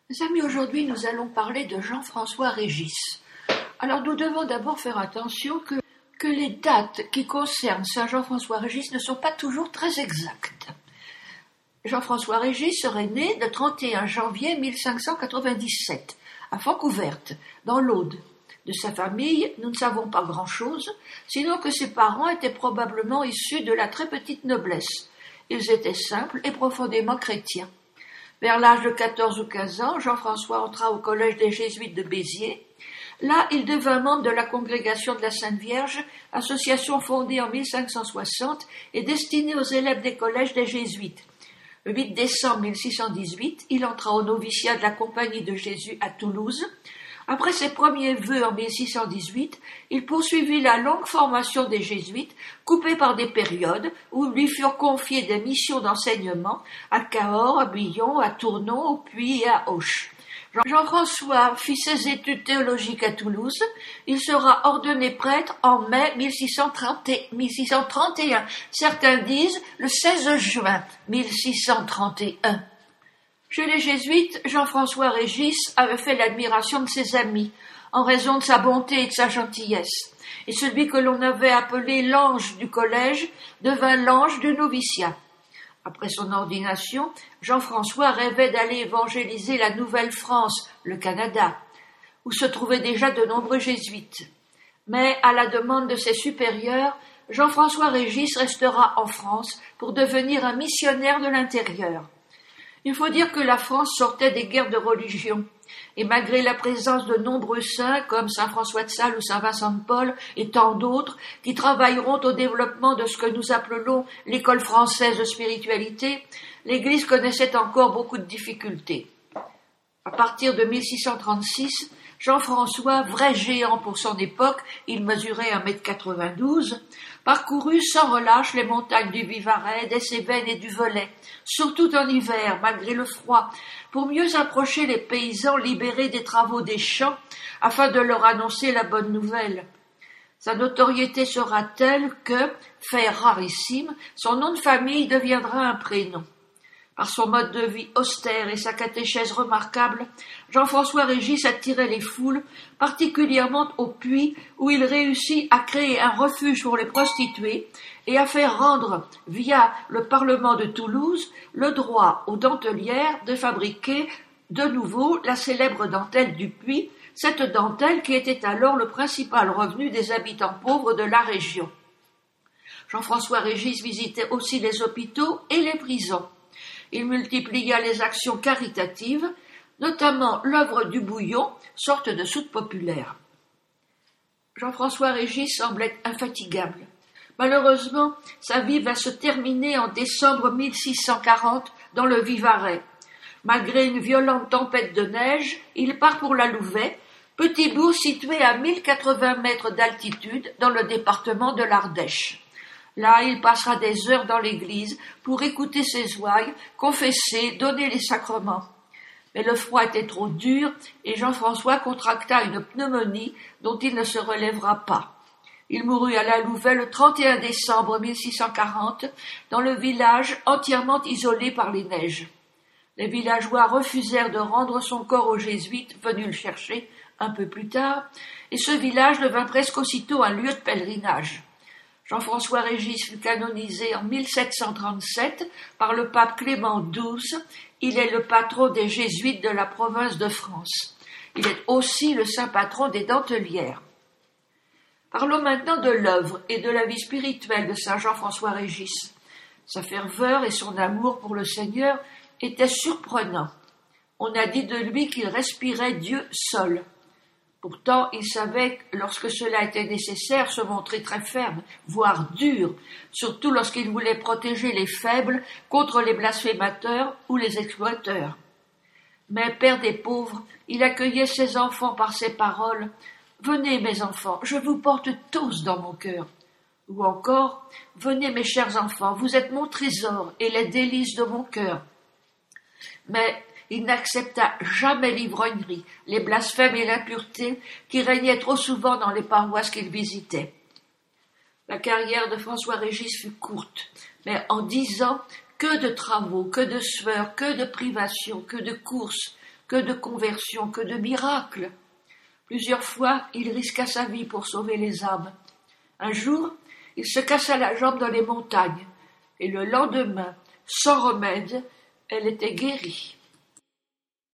Mes amis, aujourd'hui nous allons parler de Jean-François Régis. Alors nous devons d'abord faire attention que les dates qui concernent Saint Jean-François Régis ne sont pas toujours très exactes. Jean-François Régis serait né le 31 janvier 1597 à Fontcouverte, dans l'Aude. De sa famille, nous ne savons pas grand-chose, sinon que ses parents étaient probablement issus de la très petite noblesse. Ils étaient simples et profondément chrétiens. Vers l'âge de 14 ou 15 ans, Jean-François entra au collège des Jésuites de Béziers. Là, il devint membre de la Congrégation de la Sainte Vierge, association fondée en 1560 et destinée aux élèves des collèges des Jésuites. Le 8 décembre 1618, il entra au noviciat de la Compagnie de Jésus à Toulouse. Après ses premiers vœux en 1618, il poursuivit la longue formation des Jésuites, coupée par des périodes où lui furent confiées des missions d'enseignement à Cahors, à Billon, à Tournon, au Puy et à Auch. Jean-François fit ses études théologiques à Toulouse. Il sera ordonné prêtre en mai 1631. Certains disent le 16 juin 1631. Chez les Jésuites, Jean-François Régis avait fait l'admiration de ses amis, en raison de sa bonté et de sa gentillesse, et celui que l'on avait appelé l'ange du collège devint l'ange du noviciat. Après son ordination, Jean-François rêvait d'aller évangéliser la Nouvelle-France, le Canada, où se trouvaient déjà de nombreux jésuites. Mais, à la demande de ses supérieurs, Jean-François Régis restera en France pour devenir un missionnaire de l'intérieur. Il faut dire que la France sortait des guerres de religion, et malgré la présence de nombreux saints comme saint François de Sales ou saint Vincent de Paul et tant d'autres qui travailleront au développement de ce que nous appelons l'école française de spiritualité, l'Église connaissait encore beaucoup de difficultés. À partir de 1636, Jean-François, vrai géant pour son époque, il mesurait 1,92 m, parcourut sans relâche les montagnes du Vivarais, des Cévennes et du Velay, surtout en hiver, malgré le froid, pour mieux approcher les paysans libérés des travaux des champs, afin de leur annoncer la bonne nouvelle. Sa notoriété sera telle que, fait rarissime, son nom de famille deviendra un prénom. Par son mode de vie austère et sa catéchèse remarquable, Jean-François Régis attirait les foules, particulièrement au Puy, où il réussit à créer un refuge pour les prostituées et à faire rendre, via le Parlement de Toulouse, le droit aux dentelières de fabriquer de nouveau la célèbre dentelle du Puy, cette dentelle qui était alors le principal revenu des habitants pauvres de la région. Jean-François Régis visitait aussi les hôpitaux et les prisons. Il multiplia les actions caritatives, notamment l'œuvre du bouillon, sorte de soupe populaire. Jean-François Régis semblait infatigable. Malheureusement, sa vie va se terminer en décembre 1640 dans le Vivarais. Malgré une violente tempête de neige, il part pour la Louvet, petit bourg situé à 1080 mètres d'altitude dans le département de l'Ardèche. Là, il passera des heures dans l'église pour écouter ses ouailles, confesser, donner les sacrements. Mais le froid était trop dur et Jean-François contracta une pneumonie dont il ne se relèvera pas. Il mourut à la Louvet le 31 décembre 1640 dans le village entièrement isolé par les neiges. Les villageois refusèrent de rendre son corps aux jésuites venus le chercher un peu plus tard et ce village devint presque aussitôt un lieu de pèlerinage. Jean-François Régis fut canonisé en 1737 par le pape Clément XII. Il est le patron des jésuites de la province de France. Il est aussi le saint patron des dentelières. Parlons maintenant de l'œuvre et de la vie spirituelle de saint Jean-François Régis. Sa ferveur et son amour pour le Seigneur étaient surprenants. On a dit de lui qu'il respirait Dieu seul. Pourtant, il savait, lorsque cela était nécessaire, se montrer très ferme, voire dur, surtout lorsqu'il voulait protéger les faibles contre les blasphémateurs ou les exploiteurs. Mais, père des pauvres, il accueillait ses enfants par ces paroles « Venez, mes enfants, je vous porte tous dans mon cœur ». Ou encore « Venez, mes chers enfants, vous êtes mon trésor et les délices de mon cœur ». Mais il n'accepta jamais l'ivrognerie, les blasphèmes et l'impureté qui régnaient trop souvent dans les paroisses qu'il visitait. La carrière de François Régis fut courte, mais en 10 ans, que de travaux, que de sueurs, que de privations, que de courses, Que de conversions, que de miracles! Plusieurs fois, il risqua sa vie pour sauver les âmes. Un jour, il se cassa la jambe dans les montagnes, et le lendemain, sans remède, elle était guérie.